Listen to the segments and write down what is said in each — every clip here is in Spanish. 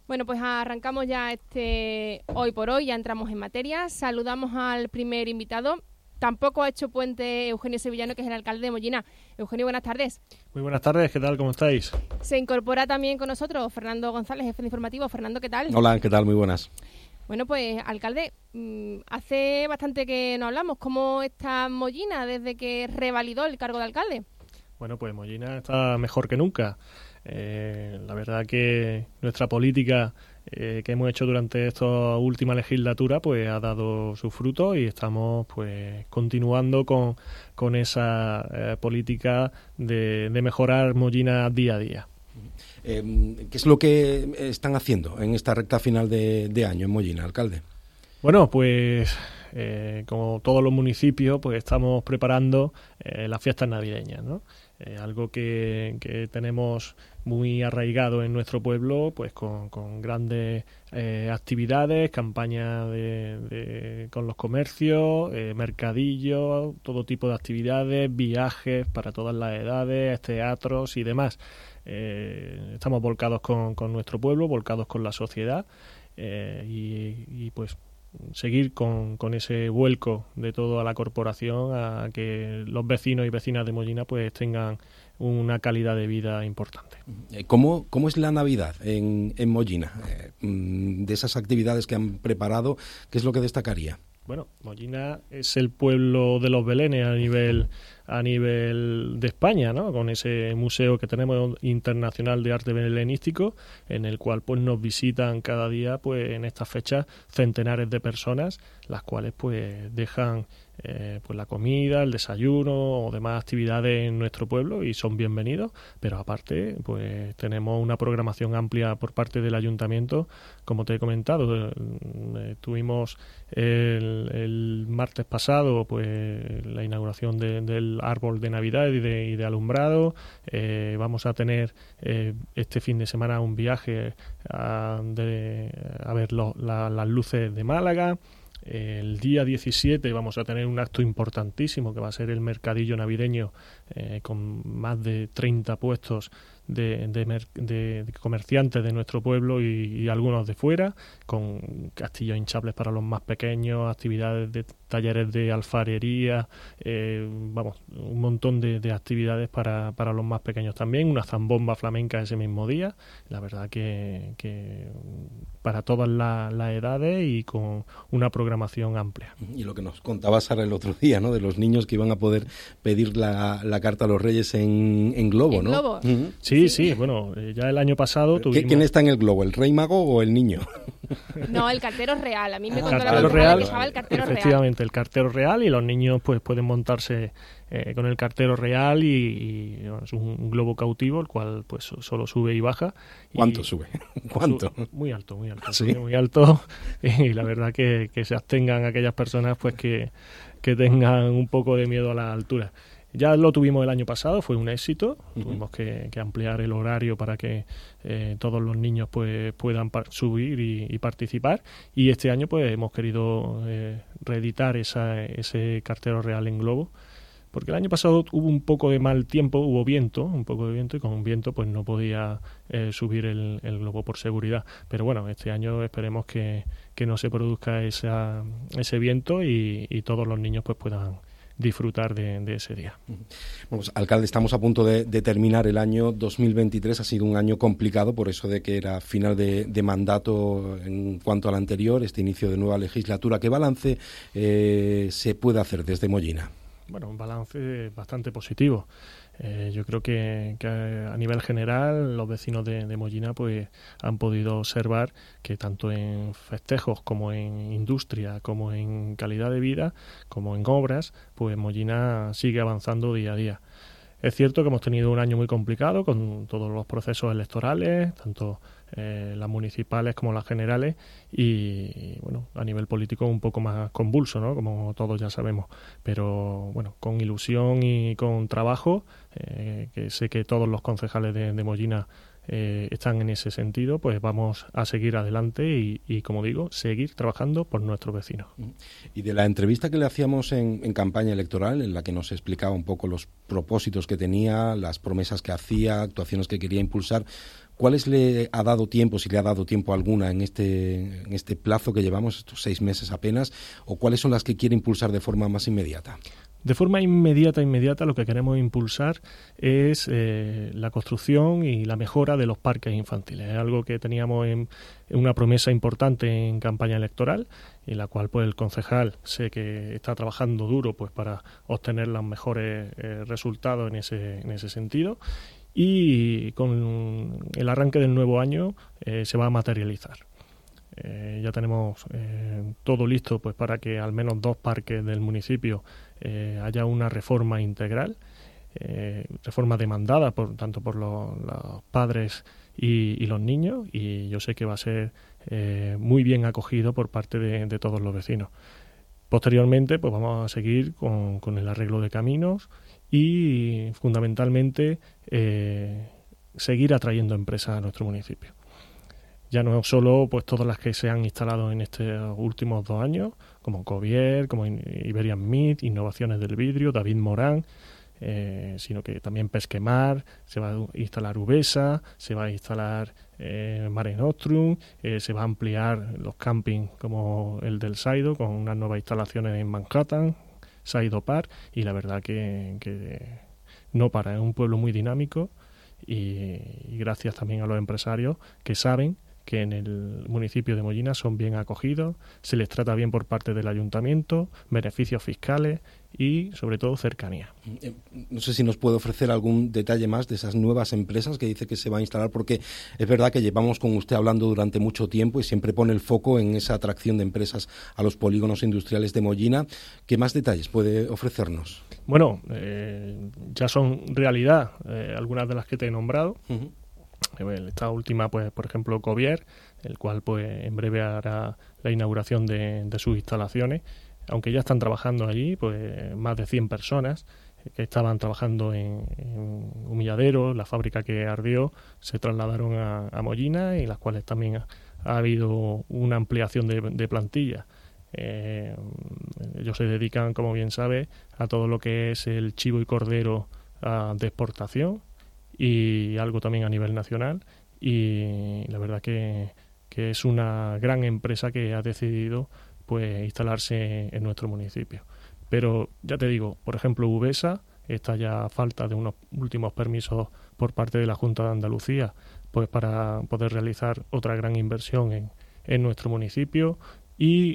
Bueno, pues arrancamos ya Hoy por Hoy, ya entramos en materia. Saludamos al primer invitado. Tampoco ha hecho puente Eugenio Sevillano, que es el alcalde de Mollina. Eugenio, buenas tardes. Muy buenas tardes, ¿qué tal? ¿Cómo estáis? Se incorpora también con nosotros Fernando González, jefe de informativo. Fernando, ¿qué tal? Hola, ¿qué tal? Muy buenas. Bueno, pues, alcalde, hace bastante que no hablamos. ¿Cómo está Mollina desde que revalidó el cargo de alcalde? Bueno, pues Mollina está mejor que nunca. La verdad que nuestra política que hemos hecho durante esta última legislatura pues ha dado sus frutos y estamos pues continuando con esa política de mejorar Mollina día a día. ¿Qué es lo que están haciendo en esta recta final de año en Mollina, alcalde? Bueno, pues como todos los municipios, pues estamos preparando las fiestas navideñas, ¿no? Algo que tenemos muy arraigado en nuestro pueblo, pues con grandes actividades, campañas con los comercios, mercadillos, todo tipo de actividades, viajes para todas las edades, teatros y demás. Estamos volcados con nuestro pueblo, volcados con la sociedad y pues seguir con ese vuelco de toda la corporación a que los vecinos y vecinas de Mollina pues tengan una calidad de vida importante. ¿Cómo es la Navidad en Mollina? De esas actividades que han preparado, ¿qué es lo que destacaría? Bueno, Mollina es el pueblo de los belenes a nivel de España, ¿no? Con ese museo que tenemos internacional de arte belenístico, en el cual pues nos visitan cada día pues en estas fechas centenares de personas, las cuales pues dejan pues la comida, el desayuno o demás actividades en nuestro pueblo y son bienvenidos, pero aparte pues tenemos una programación amplia por parte del ayuntamiento, como te he comentado. Tuvimos el martes pasado pues la inauguración del árbol de Navidad y de alumbrado. Vamos a tener este fin de semana un viaje a ver las luces de Málaga. El día 17 vamos a tener un acto importantísimo que va a ser el mercadillo navideño con más de 30 puestos de comerciantes de nuestro pueblo y algunos de fuera, con castillos hinchables para los más pequeños, actividades de talleres de alfarería, un montón de actividades para los más pequeños también, una zambomba flamenca ese mismo día. La verdad que para todas las edades y con una programación amplia. Y lo que nos contaba Sara el otro día, ¿no? De los niños que iban a poder pedir la carta a los Reyes en globo, ¿no? ¿Globo? Uh-huh. Sí, bueno, ya el año pasado tuvimos... ¿Quién está en el globo, el Rey Mago o el niño? No, el cartero real. A mí me contó el cartero real, efectivamente, el cartero real, y los niños pues pueden montarse con el cartero real y es un globo cautivo, el cual pues solo sube y baja. ¿Cuánto sube? ¿Cuánto? Muy alto, ¿Sí? Muy alto, y la verdad que se abstengan aquellas personas pues que tengan un poco de miedo a la altura. Ya lo tuvimos el año pasado, fue un éxito. Uh-huh. Tuvimos que ampliar el horario para que todos los niños pues puedan subir y participar, y este año pues hemos querido reeditar ese cartero real en globo, porque el año pasado hubo un poco de mal tiempo, hubo un poco de viento, y con un viento pues no podía subir el globo por seguridad. Pero bueno, este año esperemos que no se produzca ese viento y todos los niños pues puedan disfrutar de ese día. Pues, alcalde, estamos a punto de terminar el año 2023. Ha sido un año complicado por eso de que era final de mandato en cuanto al anterior, este inicio de nueva legislatura. ¿Qué balance se puede hacer desde Mollina? Bueno, un balance bastante positivo. Yo creo que a nivel general los vecinos de Mollina pues han podido observar que tanto en festejos como en industria, como en calidad de vida, como en obras, pues Mollina sigue avanzando día a día. Es cierto que hemos tenido un año muy complicado con todos los procesos electorales, tanto las municipales como las generales, y bueno, a nivel político un poco más convulso, ¿no? Como todos ya sabemos, pero bueno, con ilusión y con trabajo, que sé que todos los concejales de Mollina están en ese sentido, pues vamos a seguir adelante y como digo, seguir trabajando por nuestros vecinos. Y de la entrevista que le hacíamos en campaña electoral, en la que nos explicaba un poco los propósitos que tenía, las promesas que hacía, actuaciones que quería impulsar, ¿Cuáles le ha dado tiempo, si le ha dado tiempo alguna en este plazo que llevamos, estos 6 meses apenas, o cuáles son las que quiere impulsar de forma más inmediata? De forma inmediata, lo que queremos impulsar es la construcción y la mejora de los parques infantiles. Es algo que teníamos en una promesa importante en campaña electoral, en la cual pues el concejal sé que está trabajando duro pues para obtener los mejores resultados en ese sentido, y con el arranque del nuevo año se va a materializar. Ya tenemos todo listo pues para que al menos 2 parques del municipio haya una reforma integral, reforma demandada tanto por los padres y los niños, y yo sé que va a ser muy bien acogido por parte de todos los vecinos. Posteriormente pues vamos a seguir con el arreglo de caminos y fundamentalmente seguir atrayendo empresas a nuestro municipio. Ya no solo pues todas las que se han instalado en estos últimos 2 años, como Covier, como Iberian Meat, Innovaciones del Vidrio, David Morán, sino que también Pesquemar, se va a instalar Uvesa, se va a instalar Mare Nostrum, se va a ampliar los campings como el del Saido, con unas nuevas instalaciones en Manhattan, Saido Park, y la verdad que no para, es un pueblo muy dinámico, y gracias también a los empresarios que saben que en el municipio de Mollina son bien acogidos, se les trata bien por parte del ayuntamiento, beneficios fiscales y sobre todo cercanía. No sé si nos puede ofrecer algún detalle más de esas nuevas empresas que dice que se va a instalar, porque es verdad que llevamos con usted hablando durante mucho tiempo y siempre pone el foco en esa atracción de empresas a los polígonos industriales de Mollina. ¿Qué más detalles puede ofrecernos? Bueno, ya son realidad algunas de las que te he nombrado. Uh-huh. Esta última, pues, por ejemplo, Covier, el cual pues en breve hará la inauguración de sus instalaciones, aunque ya están trabajando allí pues más de 100 personas que estaban trabajando en Humilladero, la fábrica que ardió, se trasladaron a Mollina, y las cuales también ha habido una ampliación de plantilla. Ellos se dedican, como bien sabe, a todo lo que es el chivo y cordero de exportación, y algo también a nivel nacional, y la verdad que es una gran empresa que ha decidido pues instalarse en nuestro municipio. Pero ya te digo, por ejemplo, Uvesa está ya a falta de unos últimos permisos por parte de la Junta de Andalucía pues para poder realizar otra gran inversión en nuestro municipio, y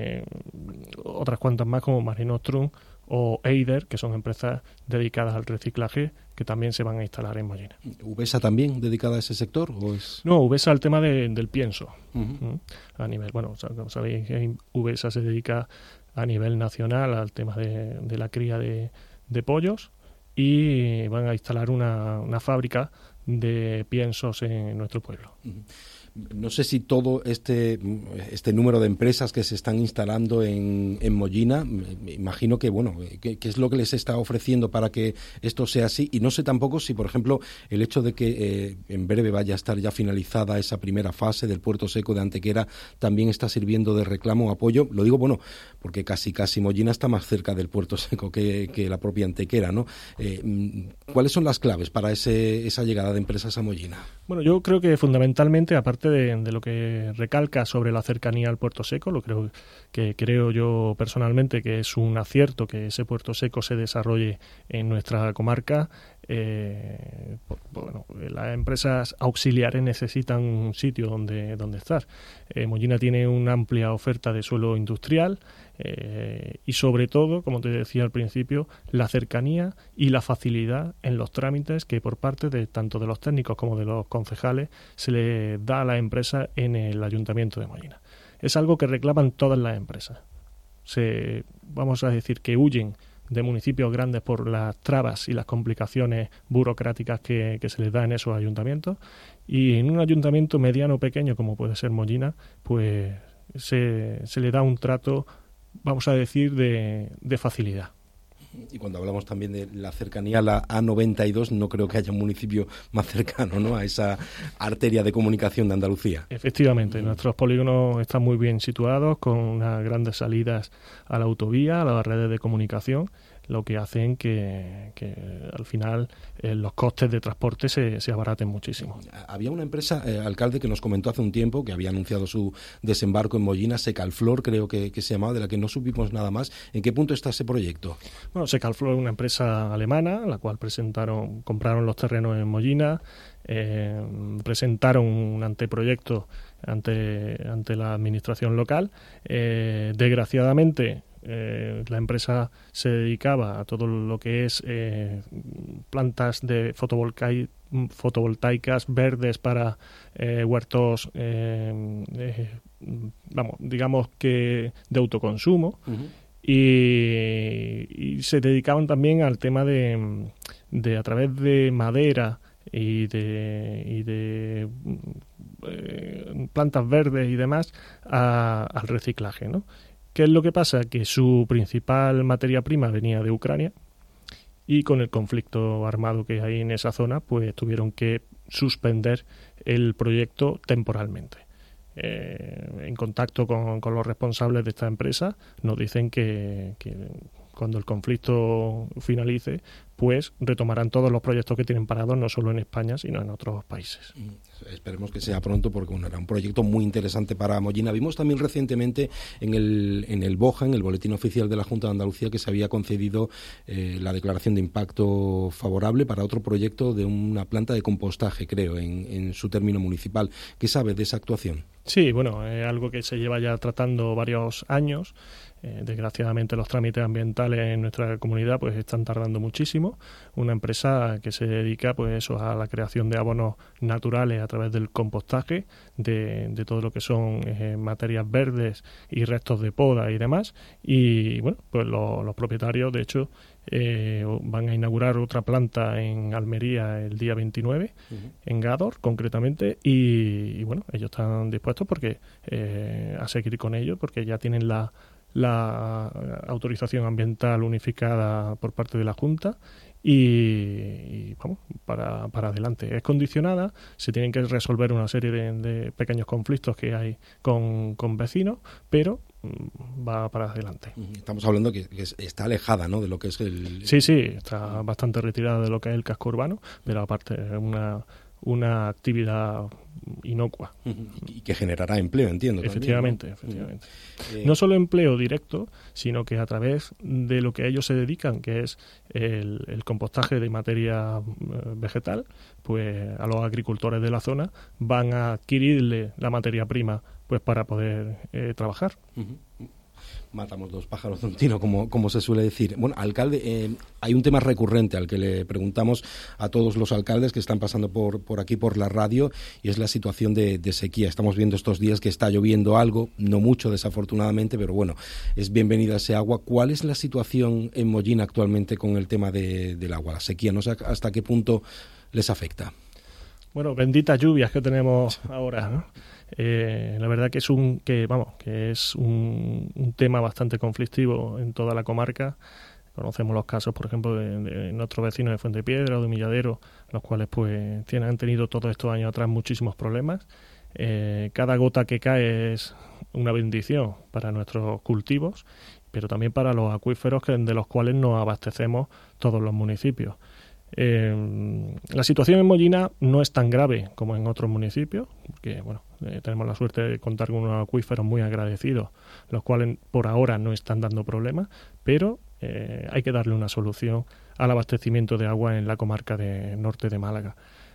otras cuantas más como Mare Nostrum o Eider, que son empresas dedicadas al reciclaje, que también se van a instalar en Mollina. ¿Uvesa también dedicada a ese sector? ¿O es...? No, Uvesa al tema del pienso. Uh-huh. A nivel, bueno, como sabéis, Uvesa se dedica a nivel nacional al tema de la cría de pollos, y van a instalar una fábrica de piensos en nuestro pueblo. Uh-huh. No sé si todo este número de empresas que se están instalando en Mollina, me imagino que, bueno, ¿qué es lo que les está ofreciendo para que esto sea así? Y no sé tampoco si, por ejemplo, el hecho de que en breve vaya a estar ya finalizada esa primera fase del puerto seco de Antequera también está sirviendo de reclamo o apoyo. Lo digo, bueno, porque casi Mollina está más cerca del puerto seco que la propia Antequera, ¿no? ¿Cuáles son las claves para esa llegada de empresas a Mollina? Bueno, yo creo que fundamentalmente, aparte de lo que recalca sobre la cercanía al puerto seco, creo yo personalmente que es un acierto que ese puerto seco se desarrolle en nuestra comarca. Bueno, las empresas auxiliares necesitan un sitio donde estar. Mollina tiene una amplia oferta de suelo industrial, y sobre todo, como te decía al principio, la cercanía y la facilidad en los trámites que por parte de tanto de los técnicos como de los concejales se le da a la empresa en el Ayuntamiento de Mollina. Es algo que reclaman todas las empresas. Vamos a decir que huyen de municipios grandes por las trabas y las complicaciones burocráticas que se les da en esos ayuntamientos, y en un ayuntamiento mediano o pequeño como puede ser Mollina, pues se le da un trato, vamos a decir, de facilidad. Y cuando hablamos también de la cercanía a la A92, no creo que haya un municipio más cercano, ¿no?, a esa arteria de comunicación de Andalucía. Efectivamente, nuestros polígonos están muy bien situados, con unas grandes salidas a la autovía, a las redes de comunicación, lo que hacen que al final los costes de transporte se abaraten muchísimo. Había una empresa, alcalde, que nos comentó hace un tiempo que había anunciado su desembarco en Mollina, Secalflor creo que se llamaba, de la que no supimos nada más. ¿En qué punto está ese proyecto? Bueno, Secalflor es una empresa alemana, la cual compraron los terrenos en Mollina, presentaron un anteproyecto ante la administración local. Desgraciadamente, la empresa se dedicaba a todo lo que es plantas de fotovoltaicas verdes para huertos, digamos que de autoconsumo. Uh-huh. Y se dedicaban también al tema de a través de madera y de plantas verdes y demás al reciclaje, ¿no? ¿Qué es lo que pasa? Que su principal materia prima venía de Ucrania y con el conflicto armado que hay en esa zona, pues tuvieron que suspender el proyecto temporalmente. En contacto con los responsables de esta empresa nos dicen que cuando el conflicto finalice, pues retomarán todos los proyectos que tienen parados, no solo en España, sino en otros países. Esperemos que sea pronto, porque era un proyecto muy interesante para Mollina. Vimos también recientemente en el BOJA, en el Boletín Oficial de la Junta de Andalucía, que se había concedido la declaración de impacto favorable para otro proyecto de una planta de compostaje, creo, en su término municipal. ¿Qué sabe de esa actuación? Sí, bueno, es algo que se lleva ya tratando varios años. Desgraciadamente los trámites ambientales en nuestra comunidad pues están tardando muchísimo. Una empresa que se dedica pues eso, a la creación de abonos naturales a través del compostaje de todo lo que son materias verdes y restos de poda y demás. Y bueno, pues los propietarios de hecho van a inaugurar otra planta en Almería el día 29, uh-huh. en Gádor concretamente, y bueno, ellos están dispuestos a seguir con ello porque ya tienen la autorización ambiental unificada por parte de la Junta y vamos, para adelante. Es condicionada, se tienen que resolver una serie de pequeños conflictos que hay con vecinos, pero va para adelante. Estamos hablando que está alejada, ¿no?, de lo que es el... Sí, está bastante retirada de lo que es el casco urbano, pero aparte es una actividad inocua. Y que generará empleo, entiendo. Efectivamente, también, ¿no? Efectivamente. No solo empleo directo, sino que a través de lo que ellos se dedican, que es el compostaje de materia vegetal, pues a los agricultores de la zona van a adquirirle la materia prima pues para poder trabajar. Matamos dos pájaros de un tiro, como se suele decir. Bueno, alcalde, hay un tema recurrente al que le preguntamos a todos los alcaldes que están pasando por aquí, por la radio, y es la situación de sequía. Estamos viendo estos días que está lloviendo algo, no mucho desafortunadamente, pero bueno, es bienvenida ese agua. ¿Cuál es la situación en Mollina actualmente con el tema del agua, la sequía? No sé hasta qué punto les afecta. Bueno, benditas lluvias que tenemos ahora, ¿no? La verdad que es un tema bastante conflictivo en toda la comarca. Conocemos los casos, por ejemplo, de nuestros vecinos de Fuentepiedra o de Milladero, los cuales pues han tenido todos estos años atrás muchísimos problemas. Cada gota que cae es una bendición para nuestros cultivos, pero también para los acuíferos de los cuales nos abastecemos todos los municipios. La situación en Mollina no es tan grave como en otros municipios, porque bueno, tenemos la suerte de contar con unos acuíferos muy agradecidos, los cuales por ahora no están dando problemas, pero hay que darle una solución al abastecimiento de agua en la comarca de norte de Málaga.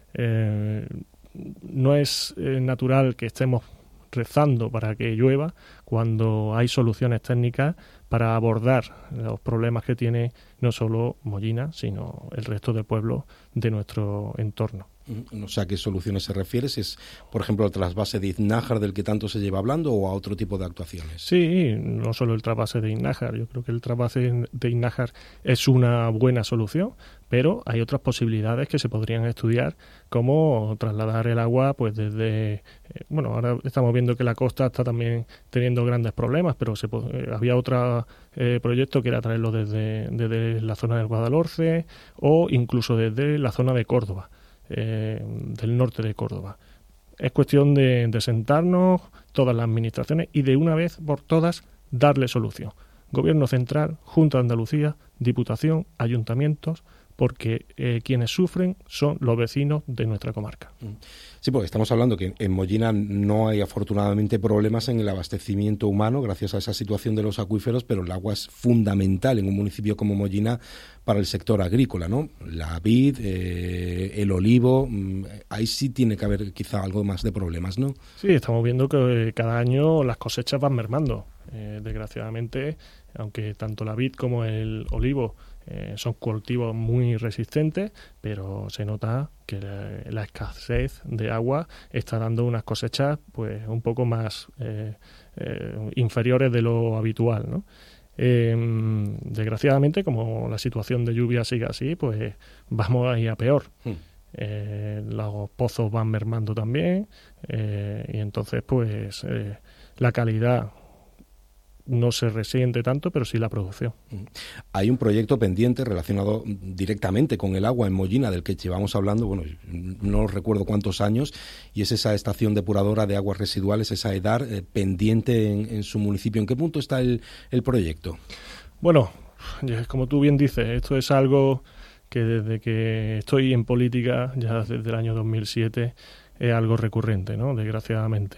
No es natural que estemos rezando para que llueva cuando hay soluciones técnicas para abordar los problemas que tiene no solo Mollina, sino el resto de pueblos de nuestro entorno. No sé a qué soluciones se refiere, si es, por ejemplo, el trasvase de Iznájar del que tanto se lleva hablando o a otro tipo de actuaciones. Sí, no solo el trasvase de Iznájar, yo creo que el trasvase de Iznájar es una buena solución, pero hay otras posibilidades que se podrían estudiar, como trasladar el agua pues desde... bueno, ahora estamos viendo que la costa está también teniendo grandes problemas, pero había otro proyecto que era traerlo desde la zona del Guadalhorce o incluso desde la zona de Córdoba. Del norte de Córdoba. Es cuestión de sentarnos todas las administraciones y de una vez por todas darle solución. Gobierno Central, Junta de Andalucía, Diputación, ayuntamientos, porque quienes sufren son los vecinos de nuestra comarca. Sí, porque estamos hablando que en Mollina no hay afortunadamente problemas en el abastecimiento humano gracias a esa situación de los acuíferos, pero el agua es fundamental en un municipio como Mollina para el sector agrícola, ¿no? La vid, el olivo, ahí sí tiene que haber quizá algo más de problemas, ¿no? Sí, estamos viendo que cada año las cosechas van mermando. Desgraciadamente, aunque tanto la vid como el olivo son cultivos muy resistentes, pero se nota que la escasez de agua está dando unas cosechas pues un poco más inferiores de lo habitual, ¿no? Desgraciadamente, como la situación de lluvia sigue así, pues vamos a ir a peor. Los pozos van mermando también, y entonces pues la calidad no se resiente tanto, pero sí la producción. Hay un proyecto pendiente relacionado directamente con el agua en Mollina, del que llevamos hablando, bueno, no recuerdo cuántos años, y es esa estación depuradora de aguas residuales, esa EDAR, pendiente en su municipio. ¿En qué punto está el proyecto? Bueno, como tú bien dices, esto es algo que desde que estoy en política, ya desde el año 2007, es algo recurrente, ¿no? Desgraciadamente.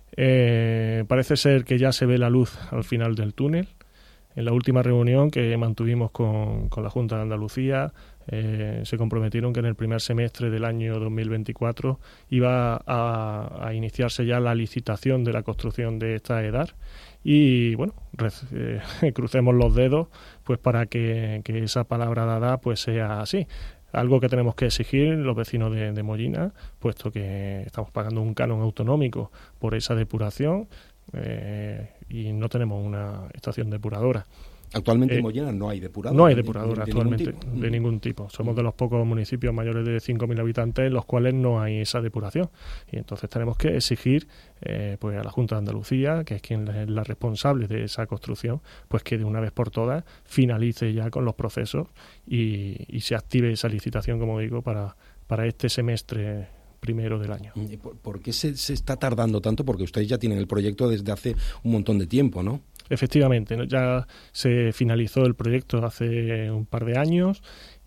Parece ser que ya se ve la luz al final del túnel. En la última reunión que mantuvimos con la Junta de Andalucía, se comprometieron que en el primer semestre del año 2024 iba a iniciarse ya la licitación de la construcción de esta EDAR, y bueno, crucemos los dedos pues para que esa palabra dada pues sea así. Algo que tenemos que exigir los vecinos de Mollina, puesto que estamos pagando un canon autonómico por esa depuración, y no tenemos una estación depuradora. Actualmente en Mollina no hay depuradora. No hay depuradora actualmente de ningún tipo. Somos de los pocos municipios mayores de 5.000 habitantes en los cuales no hay esa depuración. Y entonces tenemos que exigir pues a la Junta de Andalucía, que es quien es la responsable de esa construcción, pues que de una vez por todas finalice ya con los procesos y se active esa licitación, como digo, para este semestre primero del año. ¿Por qué se está tardando tanto? Porque ustedes ya tienen el proyecto desde hace un montón de tiempo, ¿no? Efectivamente, ¿no? Ya se finalizó el proyecto hace un par de años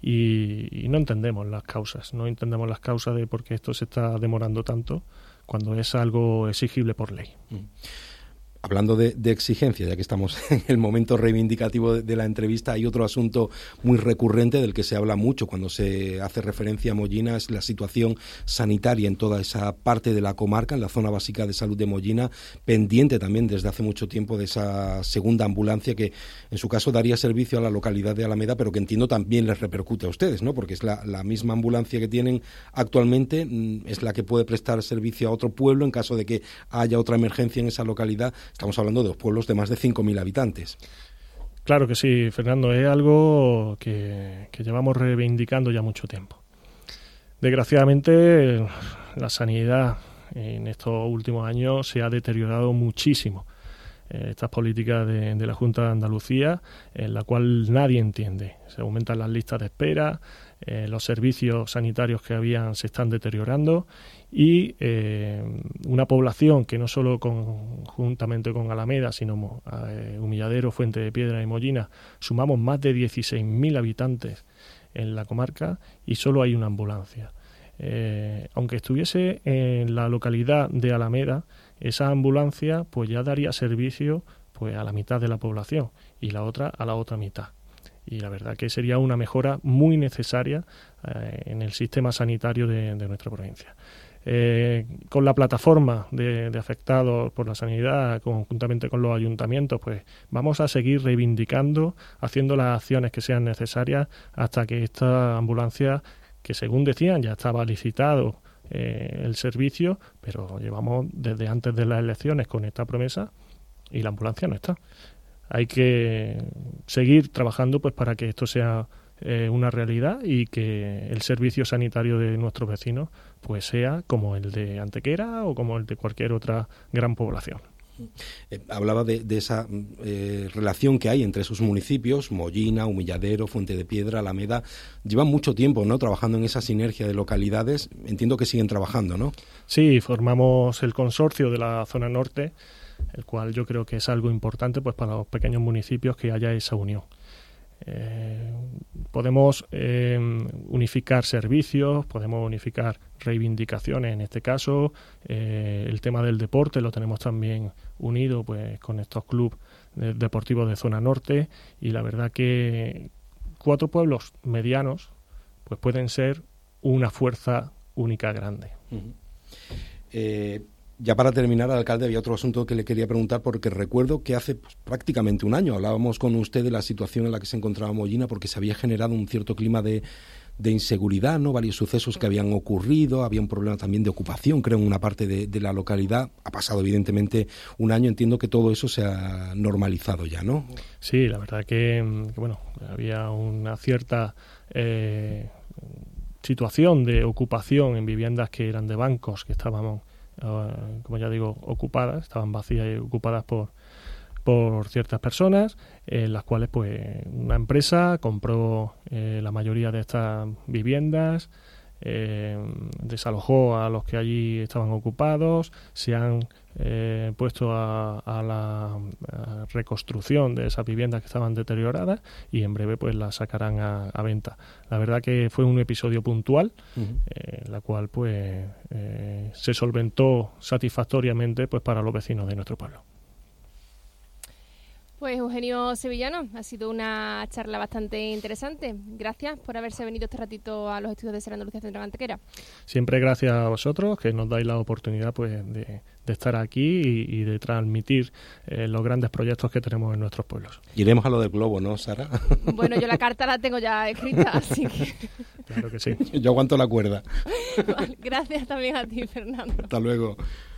y no entendemos las causas. No entendemos las causas de por qué esto se está demorando tanto cuando es algo exigible por ley. Hablando de exigencia, ya que estamos en el momento reivindicativo de la entrevista, hay otro asunto muy recurrente del que se habla mucho cuando se hace referencia a Mollina, es la situación sanitaria en toda esa parte de la comarca, en la zona básica de salud de Mollina, pendiente también desde hace mucho tiempo de esa segunda ambulancia que en su caso daría servicio a la localidad de Alameda, pero que entiendo también les repercute a ustedes, ¿no? Porque es la misma ambulancia que tienen actualmente, es la que puede prestar servicio a otro pueblo en caso de que haya otra emergencia en esa localidad. Estamos hablando de dos pueblos de más de 5.000 habitantes. Claro que sí, Fernando, es algo que llevamos reivindicando ya mucho tiempo. Desgraciadamente, la sanidad en estos últimos años se ha deteriorado muchísimo. Estas políticas de la Junta de Andalucía, en la cual nadie entiende. Se aumentan las listas de espera, los servicios sanitarios que habían se están deteriorando y una población que no solo juntamente con Alameda, sino Humilladero, Fuente de Piedra y Mollina, sumamos más de 16.000 habitantes en la comarca y solo hay una ambulancia. Aunque estuviese en la localidad de Alameda, esa ambulancia pues ya daría servicio pues a la mitad de la población y la otra a la otra mitad. Y la verdad que sería una mejora muy necesaria en el sistema sanitario de nuestra provincia. Con la plataforma de afectados por la sanidad, conjuntamente con los ayuntamientos, pues vamos a seguir reivindicando, haciendo las acciones que sean necesarias hasta que esta ambulancia, que según decían ya estaba licitado el servicio, pero llevamos desde antes de las elecciones con esta promesa y la ambulancia no está. Hay que seguir trabajando pues para que esto sea una realidad y que el servicio sanitario de nuestros vecinos pues sea como el de Antequera o como el de cualquier otra gran población. Hablaba de esa relación que hay entre esos municipios, Mollina, Humilladero, Fuente de Piedra, Alameda. Llevan mucho tiempo, ¿no?, trabajando en esa sinergia de localidades. Entiendo que siguen trabajando, ¿no? Sí, formamos el consorcio de la zona norte, el cual yo creo que es algo importante pues para los pequeños municipios que haya esa unión. Podemos unificar servicios, podemos unificar reivindicaciones, en este caso el tema del deporte lo tenemos también unido pues con estos clubes deportivos de zona norte, y la verdad que 4 pueblos medianos pues pueden ser una fuerza única grande. Ya para terminar, alcalde, había otro asunto que le quería preguntar, porque recuerdo que hace prácticamente un año hablábamos con usted de la situación en la que se encontraba Mollina, porque se había generado un cierto clima de inseguridad, ¿no? Varios sucesos que habían ocurrido, había un problema también de ocupación, creo, en una parte de la localidad. Ha pasado evidentemente un año, entiendo que todo eso se ha normalizado ya, ¿no? Sí, la verdad que bueno, había una cierta situación de ocupación en viviendas que eran de bancos, que estaban como ya digo, ocupadas, estaban vacías y ocupadas por ciertas personas, las cuales pues una empresa compró la mayoría de estas viviendas, desalojó a los que allí estaban ocupados, se han puesto a la reconstrucción de esas viviendas que estaban deterioradas, y en breve pues las sacarán a venta. La verdad que fue un episodio puntual, la cual pues se solventó satisfactoriamente pues para los vecinos de nuestro pueblo. Pues Eugenio Sevillano, ha sido una charla bastante interesante. Gracias por haberse venido este ratito a los estudios de Ser Andalucía Centro de Antequera. Siempre gracias a vosotros, que nos dais la oportunidad pues de estar aquí y de transmitir los grandes proyectos que tenemos en nuestros pueblos. Iremos a lo del globo, ¿no, Sara? Bueno, yo la carta la tengo ya escrita, así que... Claro que sí. Yo aguanto la cuerda. Vale, gracias también a ti, Fernando. Hasta luego.